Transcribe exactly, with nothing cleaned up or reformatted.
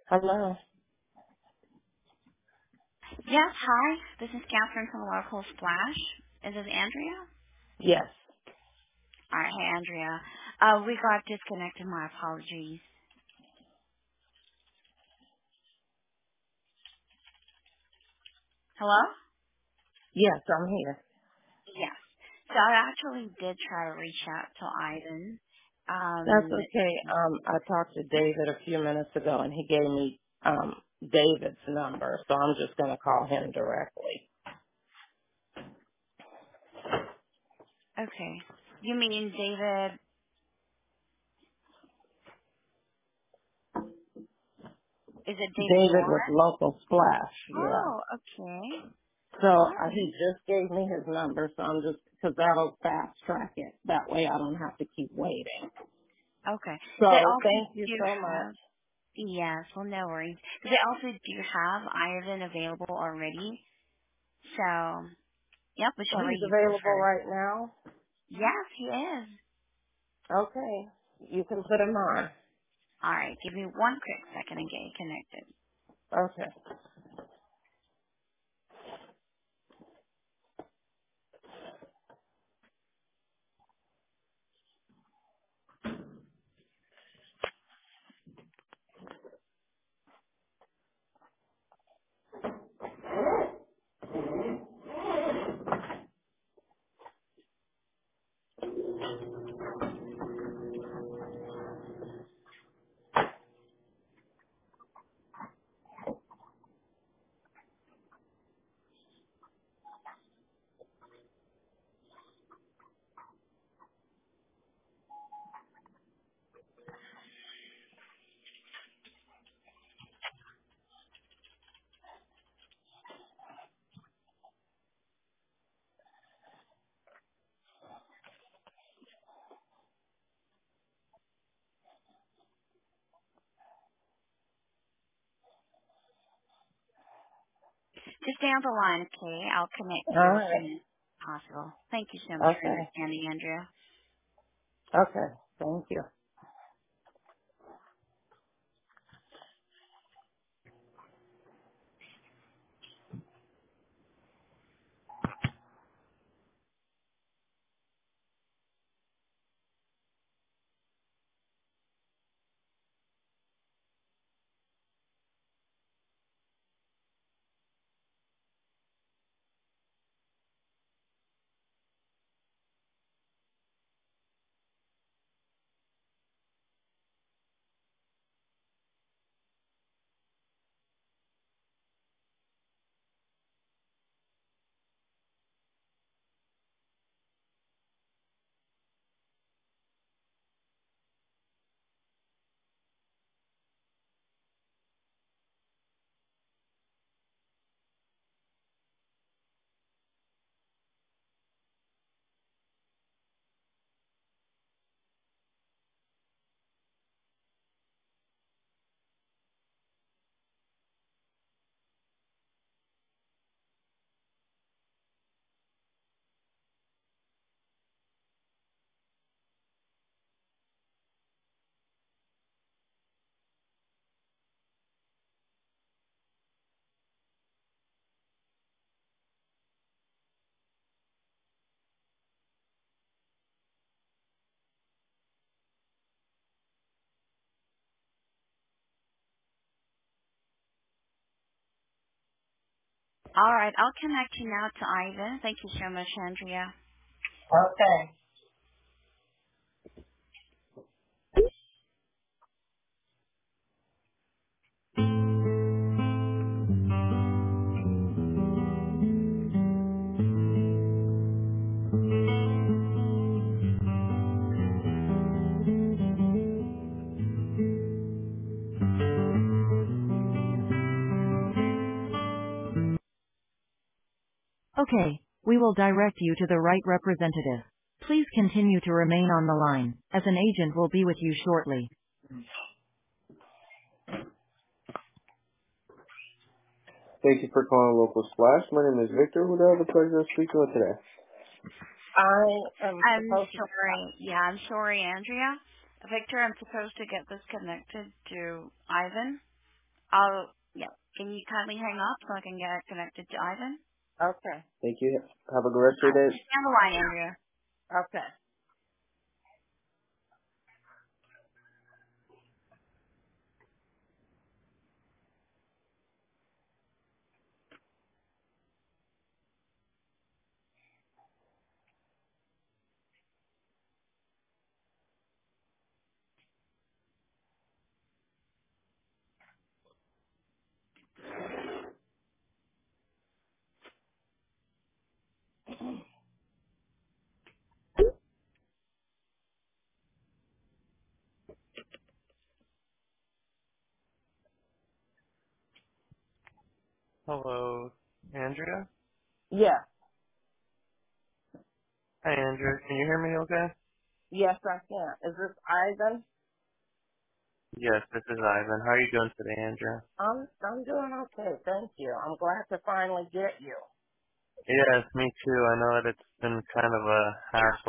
Hello. Yes, hi. This is Catherine from Local Splash. Is this Andrea? Yes. All right, hey Andrea. Uh, we got disconnected. My apologies. Hello? Yes, I'm here. Yes. So I actually did try to reach out to Ivan. That's Um, okay. Um, I talked to David a few minutes ago, and he gave me um David's number, so I'm just going to call him directly. okay. You mean David? Is it David David with Warren? Local Splash. Yeah. Oh, okay. So All uh, he right. just gave me his number, so I'm just because that'll fast track it. That way, I don't have to keep waiting. Okay. They So also thank you do so much. have. Yes, well, no worries. They also do have Ivan available already. So, yep, whichever He's you available prefer. right now. Yes, he is. Okay, you can put him on. All right, give me one quick second and get you connected. Okay. Just stay on the line, okay? I'll connect All you as right. soon as possible. Thank you so much for Okay. understanding, Andrea. Okay. Thank you. All right, I'll connect you now to Ivan. Thank you so much, Andrea. Okay. Okay, we will direct you to the right representative. Please continue to remain on the line, as an agent will be with you shortly. Thank you for calling Local Splash. My name is Victor. Who do I have the pleasure of speaking with today? I am I'm supposed to. sorry. Yeah, I'm sorry, Andrea. Victor, I'm supposed to get this connected to Ivan. I'll, yeah. Can you kindly hang up so I can get connected to Ivan? Okay. Thank you. Have a good rest of Alright, your day. just stay on the line, Andrea. Okay. Hello, Andrea? Yes. Hi, Andrea. Can you hear me okay? Yes, I can. Is this Ivan? Yes, this is Ivan. How are you doing today, Andrea? I'm I'm doing okay, thank you. I'm glad to finally get you. Yes, me too. I know that it's been kind of a hassle